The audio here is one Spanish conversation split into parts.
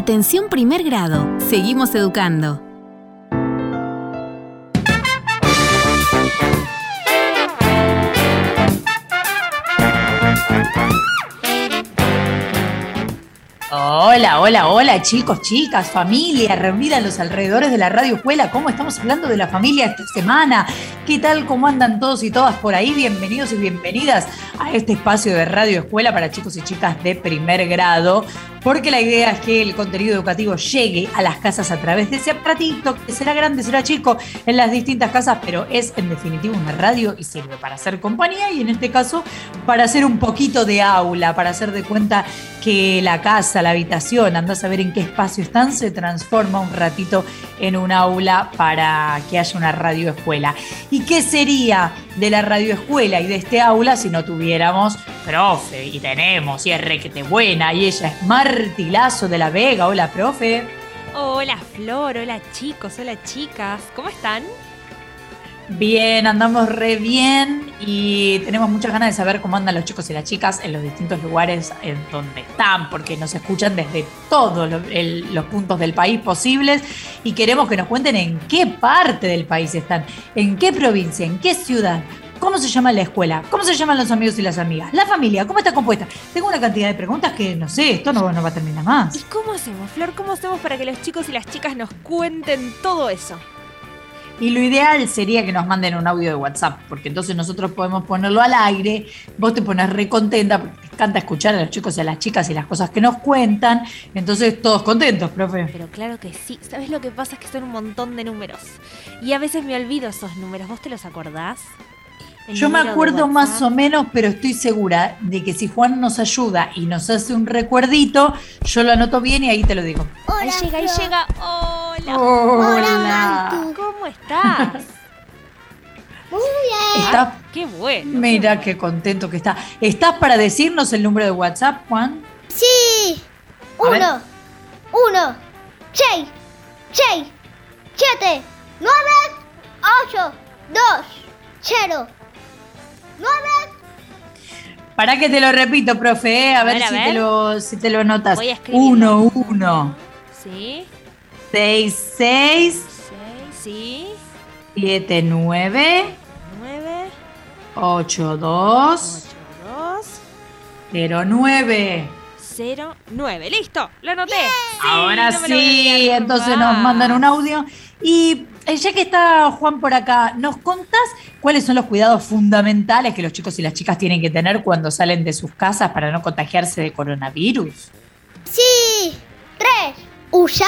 Atención primer grado. Seguimos educando. Hola, hola, hola, chicos, chicas, familia, reunida en los alrededores de la Radio Escuela. ¿Cómo estamos hablando de la familia esta semana? ¿Qué tal? ¿Cómo andan todos y todas por ahí? Bienvenidos y bienvenidas a este espacio de Radio Escuela para chicos y chicas de primer grado, porque la idea es que el contenido educativo llegue a las casas a través de ese aparatito, que será grande, será chico, en las distintas casas, pero es en definitiva una radio y sirve para hacer compañía y en este caso para hacer un poquito de aula, para hacer de cuenta que la casa, la habitación, andás a ver en qué espacio están, se transforma un ratito en un aula para que haya una radioescuela. ¿Y qué sería de la radioescuela y de este aula si no tuviéramos profe? Y tenemos, y es requete buena, y ella es Marti Lazo de la Vega. Hola, profe. Hola, Flor, hola chicos, hola chicas, ¿cómo están? Bien, andamos re bien y tenemos muchas ganas de saber cómo andan los chicos y las chicas en los distintos lugares en donde están, porque nos escuchan desde todos los puntos del país posibles y queremos que nos cuenten en qué parte del país están, en qué provincia, en qué ciudad, cómo se llama la escuela, cómo se llaman los amigos y las amigas, la familia, cómo está compuesta. Tengo una cantidad de preguntas que no sé, esto no va a terminar más. ¿Y cómo hacemos, Flor? ¿Cómo hacemos para que los chicos y las chicas nos cuenten todo eso? Y lo ideal sería que nos manden un audio de WhatsApp, porque entonces nosotros podemos ponerlo al aire, vos te pones re contenta, porque te encanta escuchar a los chicos y a las chicas y las cosas que nos cuentan, entonces todos contentos, profe. Pero claro que sí, ¿sabes lo que pasa? Es que son un montón de números, y a veces me olvido esos números, ¿vos te los acordás? Yo me acuerdo más o menos, pero estoy segura de que si Juan nos ayuda y nos hace un recuerdito, yo lo anoto bien y ahí te lo digo. Hola, ahí llega. Hola. Hola. ¿Cómo estás? Muy bien. ¿Estás? Qué bueno. Mira qué contento que está. ¿Estás para decirnos el número de WhatsApp, Juan? Sí. 1, 6, 7, 9, 8, 2, 0, 9. Para que te lo repito, profe, a ver si te lo notas. Voy a escribirlo. 1, Sí. 6, sí. 7, 9, 9, 8, 2, 0, 9. 09. ¡Listo! ¡Lo anoté! Sí, Ahora no me lo voy a sí, olvidar entonces más. nos mandan un audio. Y ya que está Juan por acá, ¿nos contás cuáles son los cuidados fundamentales que los chicos y las chicas tienen que tener cuando salen de sus casas para no contagiarse de coronavirus? Sí. 3. Usa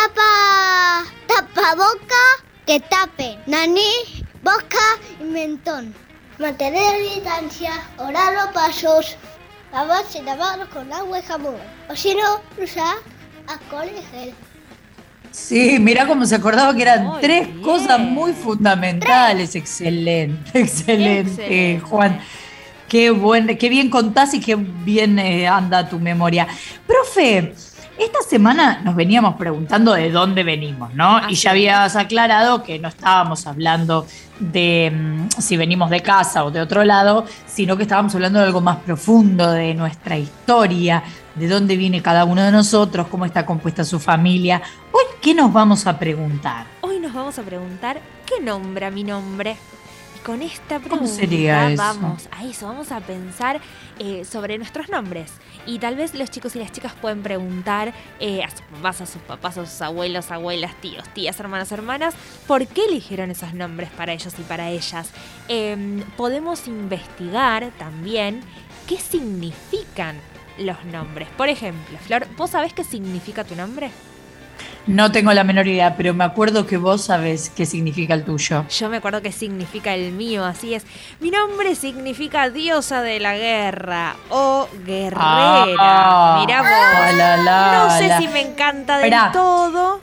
tapaboca que tape nariz, boca y mentón. Mantener distancia, orar los pasos, lavarse las manos con agua y jabón. O si no, usar alcohol y gel. Sí, mirá cómo se acordaba que eran Muy 3 bien. cosas muy fundamentales. Excelente, Juan. Qué bien contás y qué bien anda tu memoria. Profe, esta semana nos veníamos preguntando de dónde venimos, ¿no? Y ya habías aclarado que no estábamos hablando de si venimos de casa o de otro lado, sino que estábamos hablando de algo más profundo, de nuestra historia, de dónde viene cada uno de nosotros, cómo está compuesta su familia. Hoy, ¿qué nos vamos a preguntar? Hoy nos vamos a preguntar ¿qué nombra mi nombre? Y con esta pregunta ¿Cómo sería eso? vamos a pensar sobre nuestros nombres. Y tal vez los chicos y las chicas pueden preguntar a sus mamás, a sus papás, a sus abuelos, abuelas, tíos, tías, hermanos, hermanas, ¿por qué eligieron esos nombres para ellos y para ellas? Podemos investigar también qué significan los nombres. Por ejemplo, Flor, ¿vos sabés qué significa tu nombre? No tengo la menor idea, pero me acuerdo que vos sabés qué significa el tuyo. Yo me acuerdo qué significa el mío, así es. Mi nombre significa diosa de la guerra o guerrera. Mirá vos. No sé si me encanta del todo.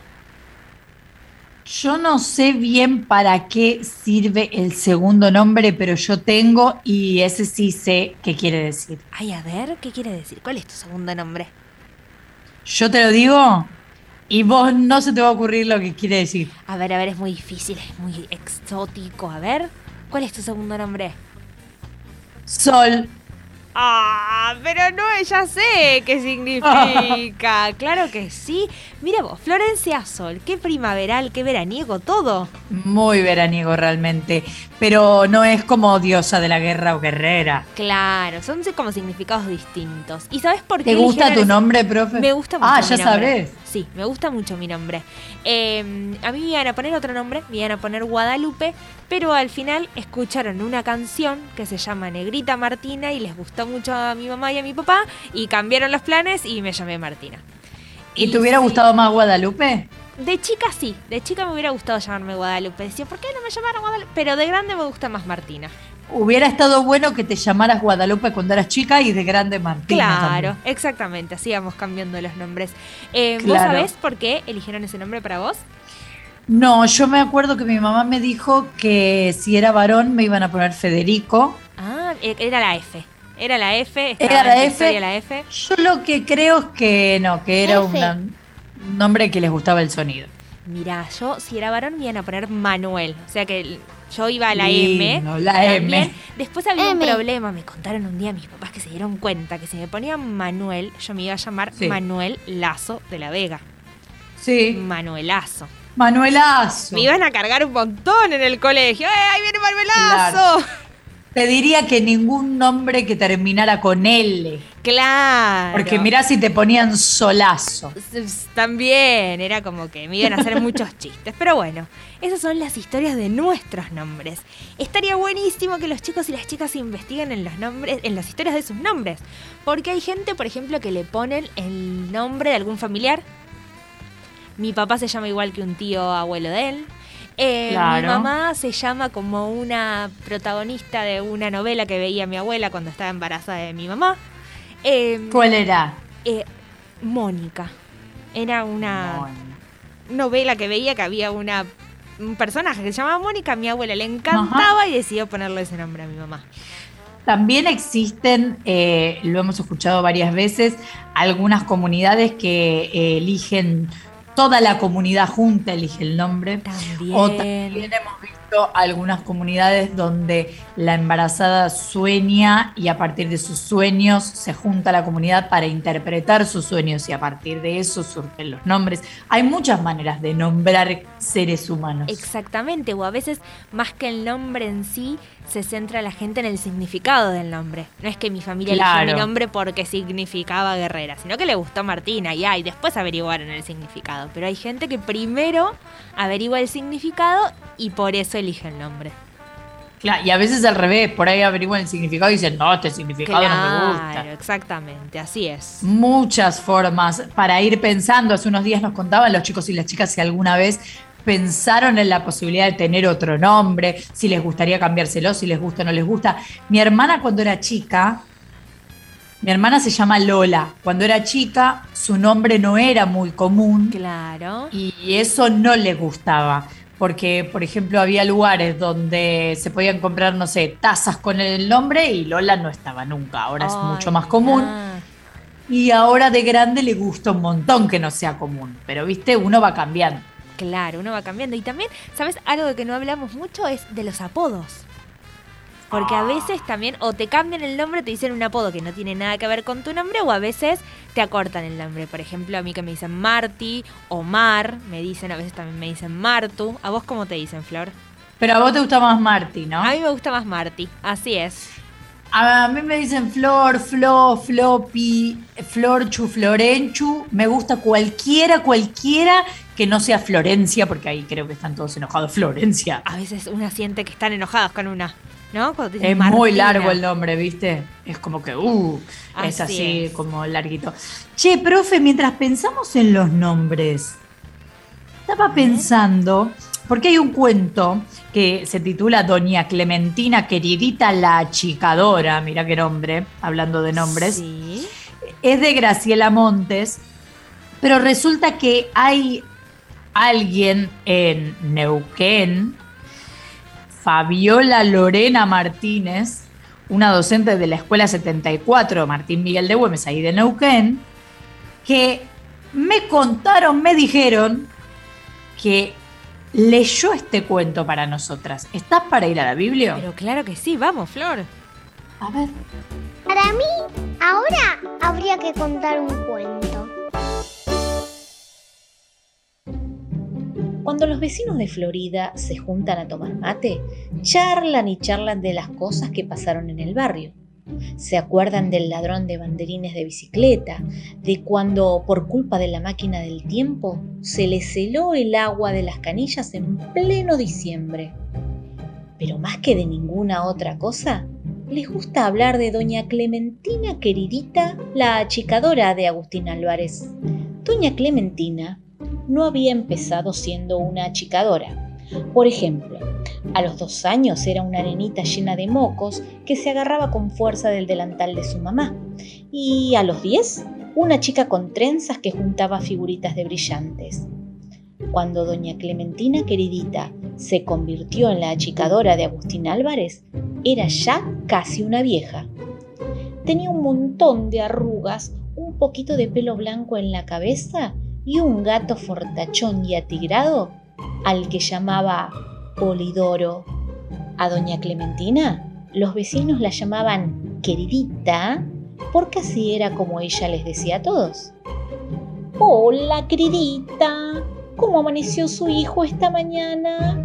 Yo no sé bien para qué sirve el segundo nombre, pero yo tengo y ese sí sé qué quiere decir. Ay, a ver, ¿qué quiere decir? ¿Cuál es tu segundo nombre? Yo te lo digo y vos no se te va a ocurrir lo que quiere decir. A ver, es muy difícil, es muy exótico. A ver, ¿cuál es tu segundo nombre? Sol. Ah, pero no, ya sé qué significa. Claro que sí. Mira vos, Florencia Sol, qué primaveral, qué veraniego, todo. Muy veraniego realmente, pero no es como diosa de la guerra o guerrera. Claro, son como significados distintos. ¿Y sabes por qué? ¿Te gusta tu eligieron nombre, profe? Me gusta mucho ya mi nombre. sabes. Sí, me gusta mucho mi nombre. A mí me iban a poner otro nombre, me iban a poner Guadalupe, pero al final escucharon una canción que se llama Negrita Martina y les gustó mucho a mi mamá y a mi papá y cambiaron los planes y me llamé Martina. ¿Y te hubiera gustado más Guadalupe? De chica sí, de chica me hubiera gustado llamarme Guadalupe. Decía, ¿por qué no me llamaron Guadalupe? Pero de grande me gusta más Martina. Hubiera estado bueno que te llamaras Guadalupe cuando eras chica y de grande Martina. Claro, también. exactamente, así íbamos cambiando los nombres. ¿Vos Claro. sabés por qué eligieron ese nombre para vos? No, yo me acuerdo que mi mamá me dijo que si era varón me iban a poner Federico. Ah, era la F. Era la F. Era estaba la en tu F. historia la F. Yo lo que creo es que no, que era F. un nombre que les gustaba el sonido. Mirá, yo si era varón me iban a poner Manuel. O sea que yo iba a la Lindo, M. la también. M. Después había un M. problema. Me contaron un día mis papás que se dieron cuenta que si me ponían Manuel, yo me iba a llamar Sí. Manuel Lazo de la Vega. Sí, Manuelazo. Manuelazo. Me iban a cargar un montón en el colegio. ¡Ahí viene Manuelazo! Te diría que ningún nombre que terminara con L. Claro. Porque mirá si te ponían Solazo. También era como que me iban a hacer muchos chistes. Pero bueno, esas son las historias de nuestros nombres. Estaría buenísimo que los chicos y las chicas investiguen en los nombres, en las historias de sus nombres. Porque hay gente, por ejemplo, que le ponen el nombre de algún familiar. Mi papá se llama igual que un tío abuelo de él. Claro. Mi mamá se llama como una protagonista de una novela que veía mi abuela cuando estaba embarazada de mi mamá. ¿Cuál era? Mónica. Era una novela que veía que había un personaje que se llamaba Mónica. A mi abuela le encantaba y decidió ponerle ese nombre a mi mamá. También existen, lo hemos escuchado varias veces, algunas comunidades que eligen, toda la comunidad junta elige el nombre. También. O también hemos visto algunas comunidades donde la embarazada sueña y a partir de sus sueños se junta la comunidad para interpretar sus sueños y a partir de eso surgen los nombres. Hay muchas maneras de nombrar seres humanos. Exactamente, o a veces más que el nombre en sí, se centra la gente en el significado del nombre. No es que mi familia eligió mi nombre porque significaba guerrera, sino que le gustó Martina y después averiguaron el significado. Pero hay gente que primero averigua el significado y por eso elige el nombre. Claro, y a veces al revés, por ahí averiguan el significado y dicen, no, este significado no me gusta. Claro, exactamente, así es. Muchas formas para ir pensando. Hace unos días nos contaban los chicos y las chicas si alguna vez pensaron en la posibilidad de tener otro nombre, si les gustaría cambiárselo, si les gusta o no les gusta. Mi hermana cuando era chica, mi hermana se llama Lola. Cuando era chica, su nombre no era muy común. Claro. Y eso no le gustaba. Porque, por ejemplo, había lugares donde se podían comprar, no sé, tazas con el nombre y Lola no estaba nunca. Ahora es mucho más común. Y ahora de grande le gusta un montón que no sea común. Pero, viste, uno va cambiando. Claro, uno va cambiando. Y también, ¿sabes? Algo de que no hablamos mucho es de los apodos. Porque a veces también o te cambian el nombre, te dicen un apodo que no tiene nada que ver con tu nombre, o a veces te acortan el nombre. Por ejemplo, a mí que me dicen Marti o Mar, me dicen, a veces también me dicen Martu. ¿A vos cómo te dicen, Flor? Pero a vos te gusta más Marti, ¿no? A mí me gusta más Marti, así es. A mí me dicen Flor, Flo, Flopi, Florchu, Florenchu. Me gusta cualquiera que no sea Florencia, porque ahí creo que están todos enojados. Florencia. A veces una siente que están enojados con una, ¿no? Cuando te dicen Es Martina. muy largo el nombre, ¿viste? Es como que, es Así así, es. como larguito. Che, profe, mientras pensamos en los nombres, estaba pensando, porque hay un cuento que se titula Doña Clementina, queridita la achicadora, mirá qué nombre, hablando de nombres. Sí. Es de Graciela Montes, pero resulta que hay alguien en Neuquén, Fabiola Lorena Martínez, una docente de la Escuela 74, Martín Miguel de Güemes, ahí de Neuquén, que me contaron, me dijeron que leyó este cuento para nosotras. ¿Estás para ir a la Biblia? Pero claro que sí, vamos, Flor. A ver. Para mí, ahora habría que contar un cuento. Cuando los vecinos de Florida se juntan a tomar mate, charlan y charlan de las cosas que pasaron en el barrio. Se acuerdan del ladrón de banderines de bicicleta, de cuando, por culpa de la máquina del tiempo, se les heló el agua de las canillas en pleno diciembre. Pero más que de ninguna otra cosa, les gusta hablar de doña Clementina Queridita, la achicadora de Agustín Álvarez. Doña Clementina no había empezado siendo una achicadora. Por ejemplo, a los 2 años era una nenita llena de mocos que se agarraba con fuerza del delantal de su mamá. Y a los 10, una chica con trenzas que juntaba figuritas de brillantes. Cuando doña Clementina Queridita se convirtió en la achicadora de Agustín Álvarez, era ya casi una vieja. Tenía un montón de arrugas, un poquito de pelo blanco en la cabeza y un gato fortachón y atigrado al que llamaba Polidoro. A doña Clementina los vecinos la llamaban Queridita porque así era como ella les decía a todos. Hola, queridita, ¿cómo amaneció su hijo esta mañana?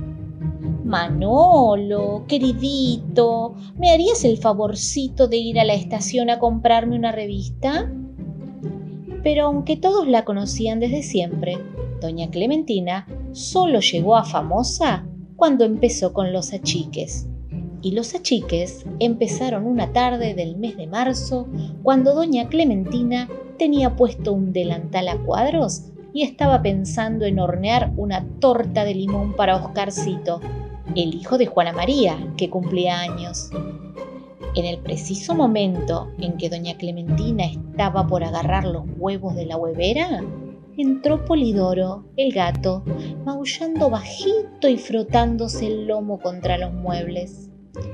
Manolo, queridito, ¿me harías el favorcito de ir a la estación a comprarme una revista? Pero aunque todos la conocían desde siempre, doña Clementina solo llegó a famosa cuando empezó con los achiques. Y los achiques empezaron una tarde del mes de marzo, cuando doña Clementina tenía puesto un delantal a cuadros y estaba pensando en hornear una torta de limón para Oscarcito, el hijo de Juana María, que cumplía años. En el preciso momento en que doña Clementina estaba por agarrar los huevos de la huevera, entró Polidoro, el gato, maullando bajito y frotándose el lomo contra los muebles.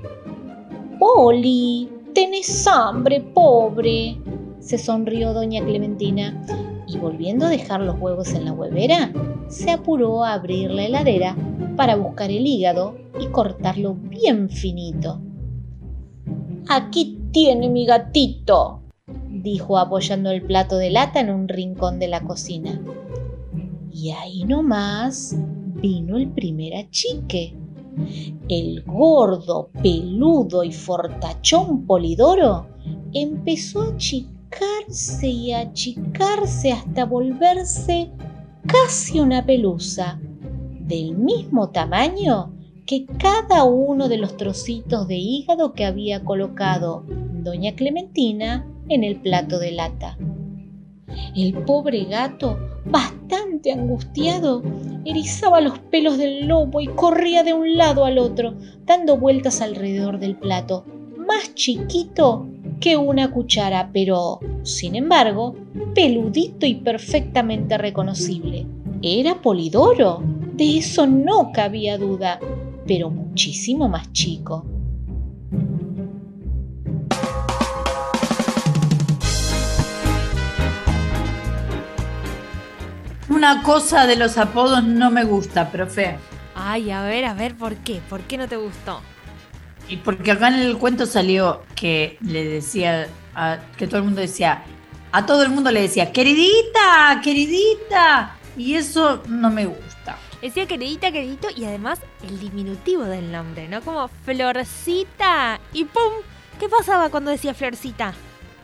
«Poli, ¿tenés hambre, pobre?», se sonrió doña Clementina, y volviendo a dejar los huevos en la huevera, se apuró a abrir la heladera para buscar el hígado y cortarlo bien finito. «Aquí tiene mi gatito», dijo apoyando el plato de lata en un rincón de la cocina. Y ahí nomás vino el primer achique. El gordo, peludo y fortachón Polidoro empezó a achicarse y a achicarse hasta volverse casi una pelusa, del mismo tamaño que cada uno de los trocitos de hígado que había colocado doña Clementina en el plato de lata. El pobre gato, bastante angustiado, erizaba los pelos del lomo y corría de un lado al otro, dando vueltas alrededor del plato, más chiquito que una cuchara, pero, sin embargo, peludito y perfectamente reconocible. Era Polidoro, de eso no cabía duda, pero muchísimo más chico. Una cosa de los apodos no me gusta, profe. Ay, a ver, ¿por qué? ¿Por qué no te gustó? Y porque acá en el cuento salió que le decía, que todo el mundo decía, a todo el mundo le decía, queridita, queridita, y eso no me gusta. Decía queridita, queridito, y además el diminutivo del nombre, ¿no? Como Florcita, y ¡pum! ¿Qué pasaba cuando decía Florcita?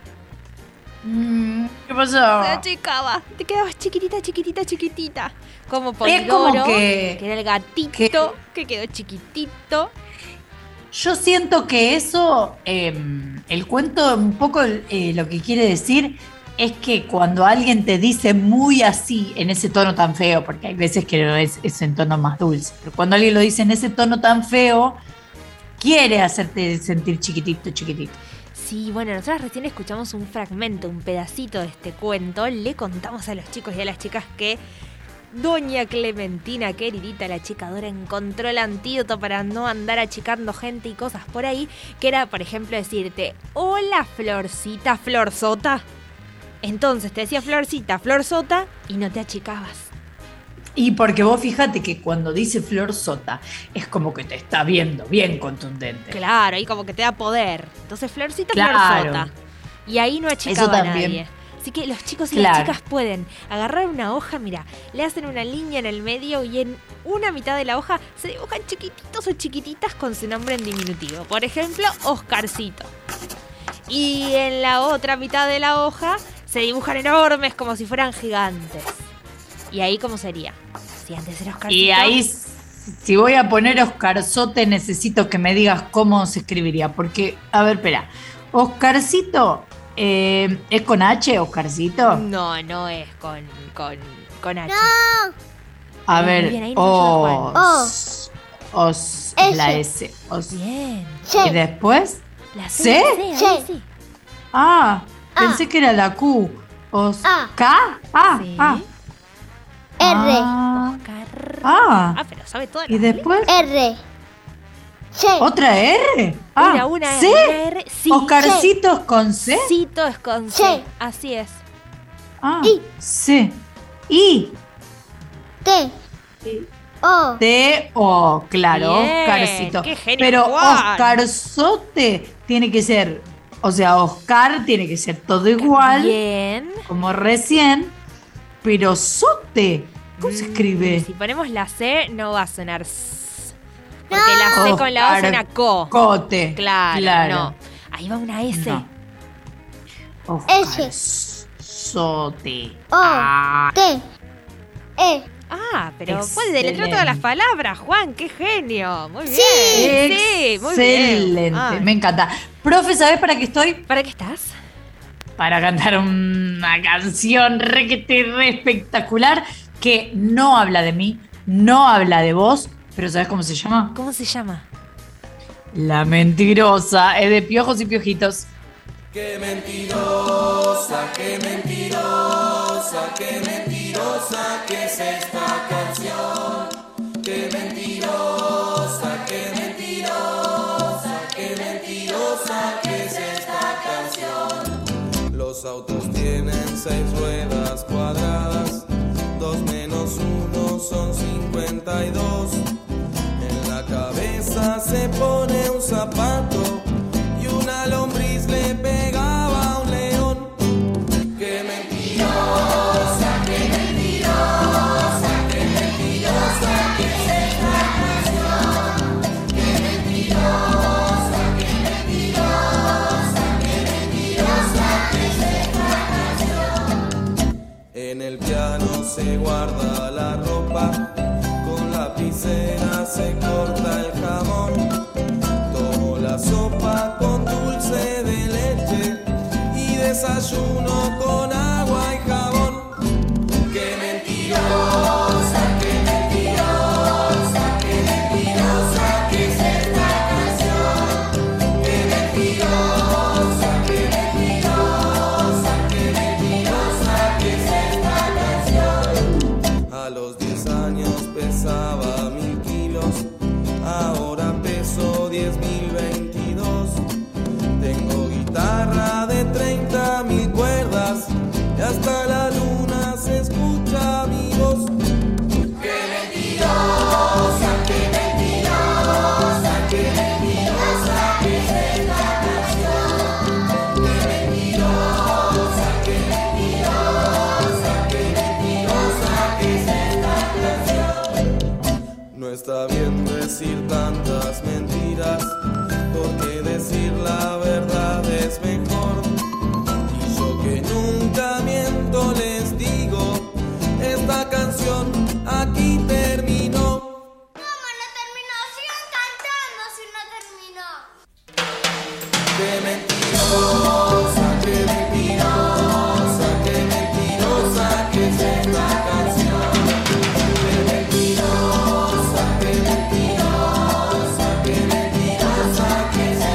¿Qué pasó? Se achicaba, te quedabas chiquitita, chiquitita, chiquitita. Como Polidoro, como que era el gatito que quedó chiquitito. Yo siento que eso, el cuento un poco lo que quiere decir es que cuando alguien te dice muy así, en ese tono tan feo, porque hay veces que no es en tono más dulce, pero cuando alguien lo dice en ese tono tan feo, quiere hacerte sentir chiquitito, chiquitito. Sí, bueno, nosotros recién escuchamos un fragmento, un pedacito de este cuento. Le contamos a los chicos y a las chicas que doña Clementina, queridita, la achicadora, encontró el antídoto para no andar achicando gente y cosas por ahí, que era, por ejemplo, decirte, hola Florcita, Florzota. Entonces te decía Florcita, Florzota y no te achicabas. Y porque vos fíjate que cuando dice Flor Sota, es como que te está viendo bien contundente. Claro, ahí como que te da poder. Entonces, Florcita, Claro. Flor Sota. Y ahí no achicaba a también. nadie. Así que los chicos y Claro. las chicas pueden agarrar una hoja, mira, le hacen una línea en el medio y en una mitad de la hoja se dibujan chiquititos o chiquititas con su nombre en diminutivo. Por ejemplo, Oscarcito. Y en la otra mitad de la hoja se dibujan enormes como si fueran gigantes. ¿Y ahí cómo sería? Si antes era Oscarcito. Y ahí, si voy a poner Oscarzote, necesito que me digas cómo se escribiría. Porque, a ver, espera. Oscarcito, ¿es con H, Oscarcito? No, no es con H. A Bien, ver, bien, ahí nos ayuda Os, S. la S. Os. Bien. Sí. ¿Y después? La ¿C? C, ahí Sí. sí. Ah, pensé que era la Q. Os. A. ¿K? Ah, Sí. ah. R. Ah, Oscar. Ah. Pero sabe todas ¿y las después? R. C. ¿Otra R? Ah, una ¿C? R. Sí. ¿Oscarcitos con C? Cito es con C. Sí. Así es. Ah, I. C. I. T. O. T-O, claro, Bien, Oscarcito. qué genio, Pero Juan. Oscarzote tiene que ser, o sea, Oscar tiene que ser todo igual, Bien. como recién, pero Sote, ¿cómo se escribe? Si ponemos la C, no va a sonar S. Porque la C con la O Oscar- suena co. Cote. Claro, no. Ahí va una S. No. S. Oscarzote. O. Ah, T. E. Ah, pero puede deletrear todas las palabras, Juan. ¡Qué genio! Muy bien. Sí, muy excelente, bien. Ay. me encanta. Profe, ¿sabes para qué estoy? ¿Para qué estás? Para cantar una canción requete re espectacular que no habla de mí, no habla de vos, pero ¿sabes cómo se llama? ¿Cómo se llama? La Mentirosa, es de Piojos y Piojitos. Qué mentirosa, qué mentirosa, qué mentirosa que es esta canción. Qué mentirosa, qué mentirosa, qué mentirosa que es esta canción. Los autos tienen 6 ruedas cuadradas, 2 menos 1 son 52. En la cabeza se pone un zapato y una lombriz le pegaba a un león. Qué mentirosa, qué mentirosa, qué mentirosa que es esta canción. Qué mentirosa, qué mentirosa, qué mentirosa que es esta canción. En el piano se guarda la ropa, con lapicera se corta el jamón. Tomo la sopa con dulce de leche y desayuno con agua y jabón. Qué mentirosa, qué mentirosa, qué mentirosa que es esta canción. Qué mentirosa, qué mentirosa, qué mentirosa que es esta canción. A los 10 años pesaba 1000 kilos, ahora peso 10.022. Tengo guitarra de 30.000 cuerdas y hasta la luna se escucha mi voz. Qué mentirosa, qué mentirosa, qué mentirosa que es esta canción. Qué mentirosa, qué mentirosa, qué mentirosa que es esta canción. No está bien decir tantas mentiras, porque decir la verdad es mejor. Y yo que nunca miento les digo, esta canción aquí terminó. ¿Cómo no terminó? Sigan cantando si no terminó. Qué mentirosa, qué mentirosa, qué mentirosa que es esta canción. Qué mentirosa, qué mentirosa, qué mentirosa que es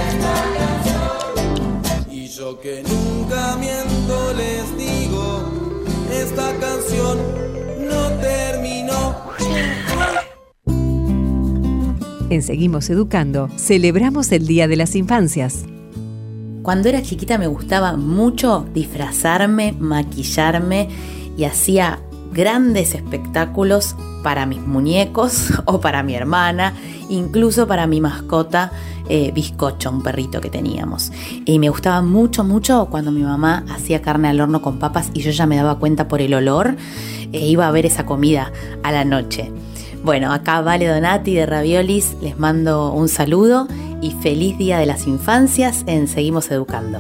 esta canción. Y yo que nunca miento les digo, esta canción no terminó. En Seguimos Educando, celebramos el Día de las Infancias. Cuando era chiquita me gustaba mucho disfrazarme, maquillarme y hacía grandes espectáculos para mis muñecos o para mi hermana, incluso para mi mascota Bizcocho, un perrito que teníamos. Y me gustaba mucho, mucho cuando mi mamá hacía carne al horno con papas y yo ya me daba cuenta por el olor que iba a ver esa comida a la noche. Bueno, acá Vale Donati de Raviolis, les mando un saludo y feliz Día de las Infancias en Seguimos Educando.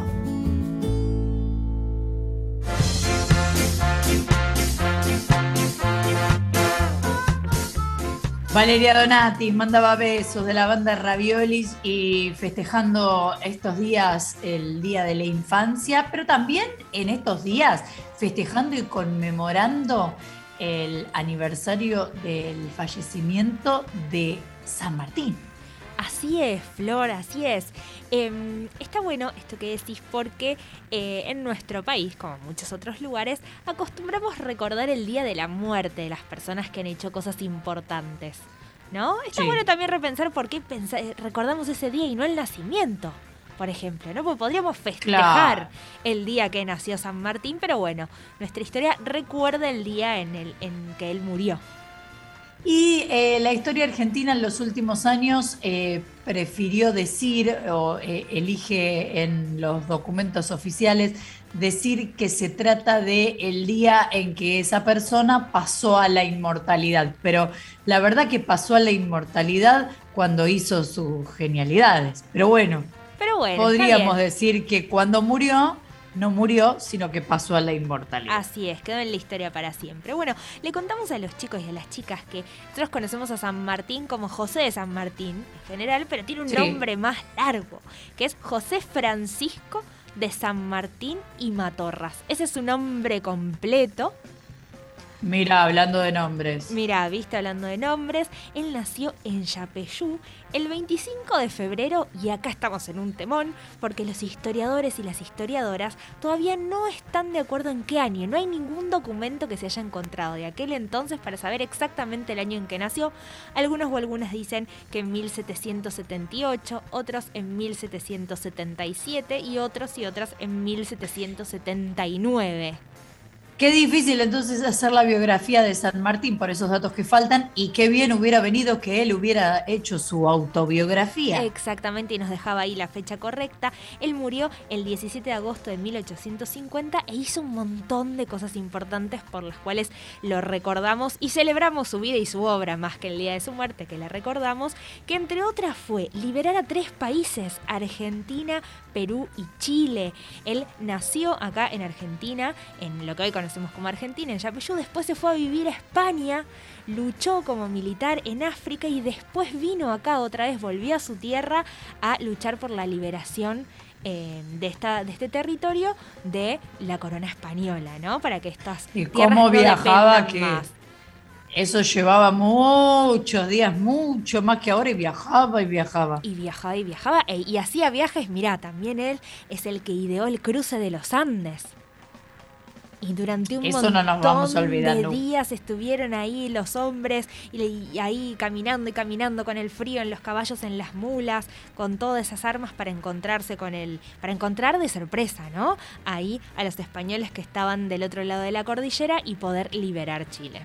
Valeria Donati mandaba besos de la banda Raviolis y festejando estos días el Día de la Infancia, pero también en estos días festejando y conmemorando el aniversario del fallecimiento de San Martín. Así es, Flor, así es. Está bueno esto que decís porque en nuestro país, como en muchos otros lugares, acostumbramos recordar el día de la muerte de las personas que han hecho cosas importantes, ¿no? Está bueno también repensar por qué recordamos ese día y no el nacimiento, por ejemplo, ¿no? Porque podríamos festejar el día que nació San Martín, pero bueno, nuestra historia recuerda el día en que él murió. Y la historia argentina en los últimos años prefirió decir, o elige en los documentos oficiales, decir que se trata de el día en que esa persona pasó a la inmortalidad. Pero la verdad que pasó a la inmortalidad cuando hizo sus genialidades. Pero bueno podríamos decir que cuando murió, no murió, sino que pasó a la inmortalidad. Así es, quedó en la historia para siempre. Bueno, le contamos a los chicos y a las chicas que nosotros conocemos a San Martín como José de San Martín en general, pero tiene un nombre más largo, que es José Francisco de San Martín y Matorras. Ese es su nombre completo. Mira, hablando de nombres. Mira, viste, hablando de nombres, él nació en Yapeyú el 25 de febrero y acá estamos en un temón porque los historiadores y las historiadoras todavía no están de acuerdo en qué año. No hay ningún documento que se haya encontrado de aquel entonces para saber exactamente el año en que nació. Algunos o algunas dicen que en 1778, otros en 1777 y otros y otras en 1779. Qué difícil entonces hacer la biografía de San Martín por esos datos que faltan y qué bien hubiera venido que él hubiera hecho su autobiografía. Exactamente, y nos dejaba ahí la fecha correcta. Él murió el 17 de agosto de 1850 e hizo un montón de cosas importantes por las cuales lo recordamos y celebramos su vida y su obra más que el día de su muerte, que la recordamos, que entre otras fue liberar a 3 países, Argentina, Perú y Chile. Él nació acá en Argentina, en lo que hoy conocemos como Argentina, en Yapeyú, después se fue a vivir a España, luchó como militar en África y después vino acá otra vez, volvió a su tierra a luchar por la liberación de este territorio de la corona española, ¿no? Para que estas y tierras cómo no viajaba, que más. Eso llevaba muchos días, mucho más que ahora, y viajaba y viajaba. Y viajaba, y hacía viajes. Mirá, también él es el que ideó el cruce de los Andes. Y durante un montón no nos vamos a olvidar, de días estuvieron ahí los hombres y ahí caminando y caminando con el frío en los caballos, en las mulas, con todas esas armas para encontrarse para encontrar de sorpresa, ¿no? Ahí a los españoles que estaban del otro lado de la cordillera y poder liberar Chile.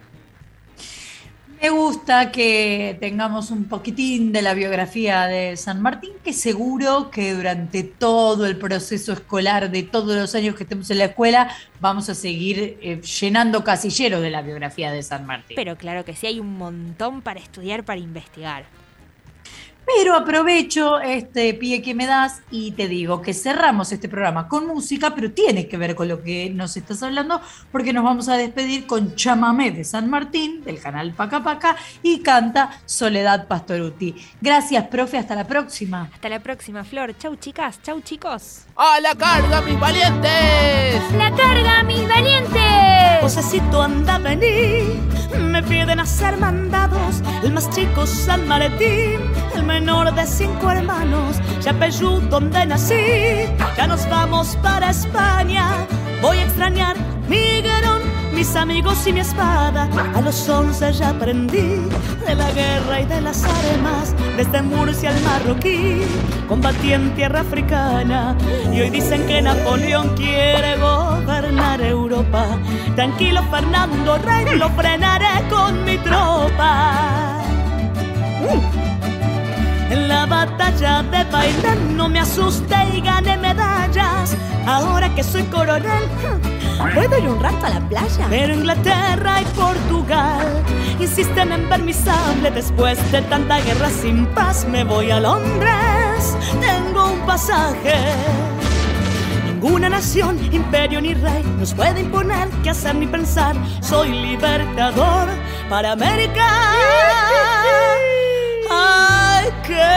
Me gusta que tengamos un poquitín de la biografía de San Martín, que seguro que durante todo el proceso escolar de todos los años que estemos en la escuela vamos a seguir llenando casilleros de la biografía de San Martín. Pero claro que sí, hay un montón para estudiar, para investigar. Pero aprovecho este pie que me das y te digo que cerramos este programa con música, pero tiene que ver con lo que nos estás hablando, porque nos vamos a despedir con Chamamé de San Martín, del canal Paca Paca, y canta Soledad Pastorutti. Gracias, profe, hasta la próxima. Hasta la próxima, Flor. Chau, chicas. Chau, chicos. ¡A la carga, mis valientes! ¡La carga, mis valientes! Josecito, anda a venir, me piden hacer mandados. El más chico San Martín, el menor de 5 hermanos, Yapeyú donde nací. Ya nos vamos para España, voy a extrañar mi Guerón. mis amigos y mi espada. A los 11 ya aprendí de la guerra y de las armas. Desde Murcia al Marroquí combatí en tierra africana. Y hoy dicen que Napoleón quiere gobernar Europa. Tranquilo, Fernando Rey, lo frenaré con mi tropa. En la batalla de Bailén no me asusté y gané medallas. Ahora que soy coronel, ¿puedo ir un rato a la playa? Pero Inglaterra y Portugal insisten en ver mi sable. Después de tanta guerra sin paz me voy a Londres. Tengo un pasaje. Ninguna nación, imperio ni rey nos puede imponer qué hacer ni pensar. Soy libertador para América. ¡Ay, qué